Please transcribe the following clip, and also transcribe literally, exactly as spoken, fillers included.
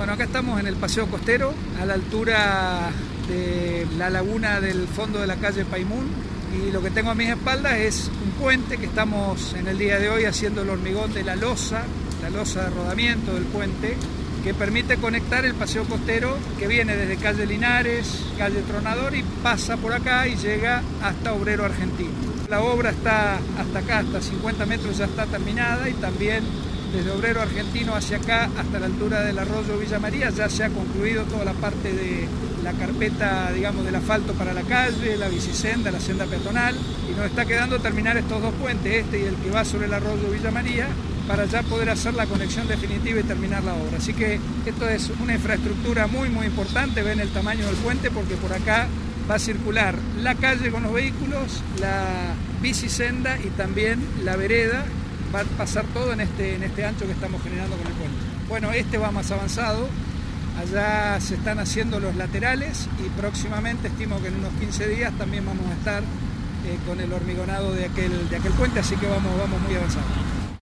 Bueno, acá estamos en el Paseo Costero, a la altura de la laguna del fondo de la calle Paimún, y lo que tengo a mis espaldas es un puente que estamos en el día de hoy haciendo el hormigón de la losa, la losa de rodamiento del puente, que permite conectar el Paseo Costero que viene desde calle Linares, calle Tronador y pasa por acá y llega hasta Obrero Argentino. La obra está hasta acá, hasta cincuenta metros ya está terminada, y también desde Obrero Argentino hacia acá, hasta la altura del arroyo Villa María, ya se ha concluido toda la parte de la carpeta, digamos, del asfalto para la calle, la bicisenda, la senda peatonal, y nos está quedando terminar estos dos puentes, este y el que va sobre el arroyo Villa María, para ya poder hacer la conexión definitiva y terminar la obra. Así que esto es una infraestructura muy muy importante. Ven el tamaño del puente, porque por acá va a circular la calle con los vehículos, la bicisenda y también la vereda. Va a pasar todo en este, en este ancho que estamos generando con el puente. Bueno, este va más avanzado, allá se están haciendo los laterales y próximamente, estimo que en unos quince días, también vamos a estar eh, con el hormigonado de aquel, de aquel puente, así que vamos, vamos muy avanzados.